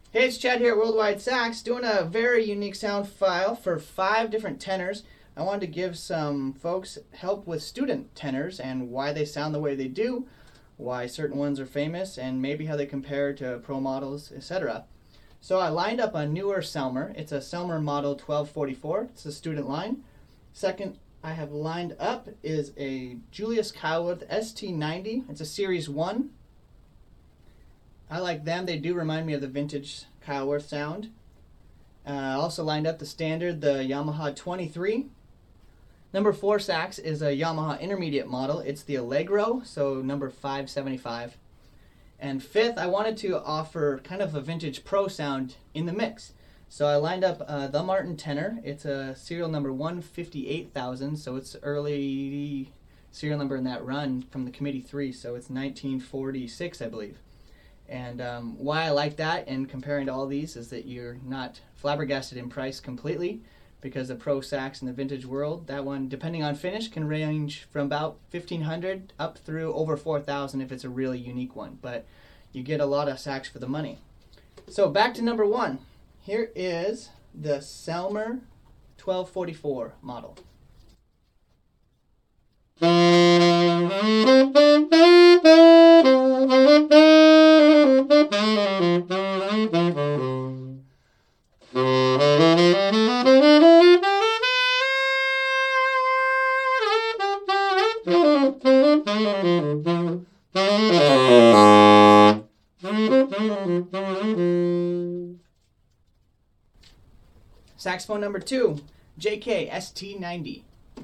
Hey, it's Chad here at Worldwide Sax, doing a very unique sound file for 5 different tenors. I wanted to give some folks help with student tenors and why they sound the way they do, why certain ones are famous, and maybe how they compare to pro models, etc. So I lined up a newer Selmer. It's a Selmer model 1244. It's a student line. Second I have lined up is a Julius Kyleworth ST90. It's a Series 1. I like them. They do remind me of the vintage Kyleworth sound. Also lined up the standard, the Yamaha 23. Number 4 sax is a Yamaha intermediate model. It's the Allegro, so number 575. And fifth, I wanted to offer kind of a vintage pro sound in the mix. So I lined up the Martin tenor. It's a serial number 158,000, so it's early serial number in that run from the Committee 3, so it's 1946, I believe. And why I like that and comparing to all these is that you're not flabbergasted in price completely, because the pro sax in the vintage world, that one, depending on finish, can range from about $1,500 up through over $4,000 if it's a really unique one. But you get a lot of sax for the money. So back to number 1. Here is the Selmer 1244 model. Saxophone number 2, JK ST90.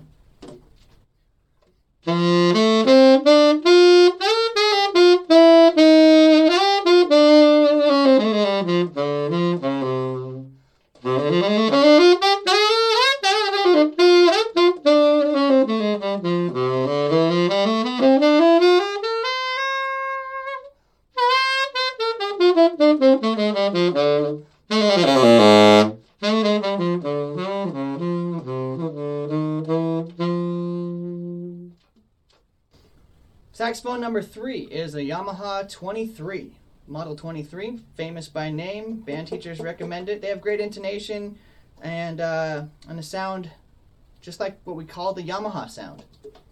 Saxophone number 3 is a Yamaha 23, Model 23, famous by name. Band teachers recommend it. They have great intonation and a sound just like what we call the Yamaha sound.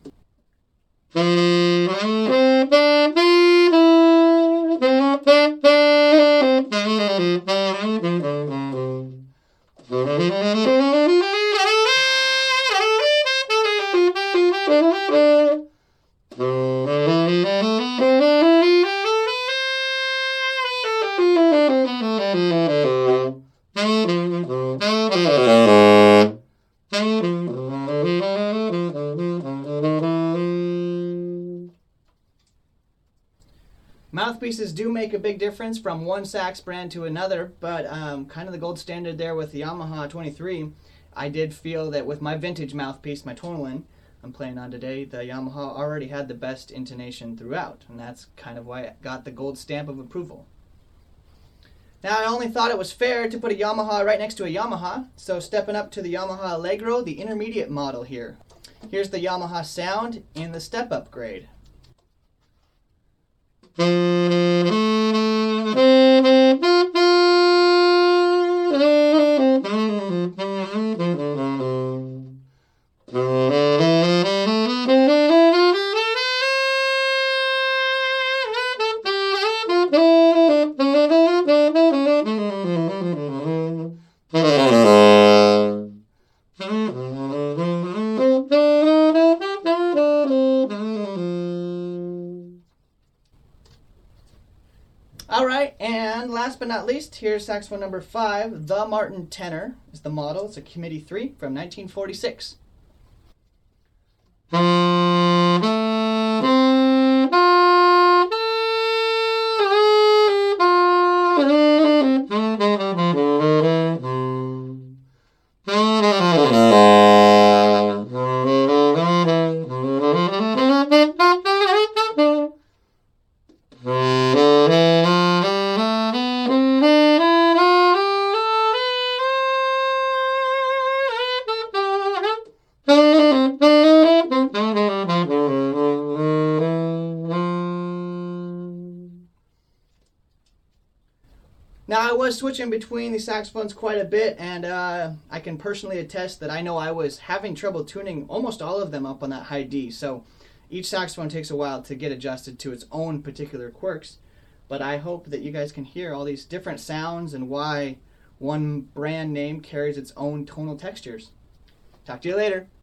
Mouthpieces do make a big difference from one sax brand to another, but kind of the gold standard there with the Yamaha 23, I did feel that with my vintage mouthpiece, my Tonalin I'm playing on today, the Yamaha already had the best intonation throughout, and that's kind of why it got the gold stamp of approval. Now, I only thought it was fair to put a Yamaha right next to a Yamaha, so stepping up to the Yamaha Allegro, the intermediate model here. Here's the Yamaha sound in the step-up grade. Alright, and last but not least, here's saxophone number 5, the Martin tenor is the model. It's a Committee 3 from 1946. Now, I was switching between these saxophones quite a bit, and I can personally attest that I know I was having trouble tuning almost all of them up on that high D. So each saxophone takes a while to get adjusted to its own particular quirks. But I hope that you guys can hear all these different sounds and why one brand name carries its own tonal textures. Talk to you later.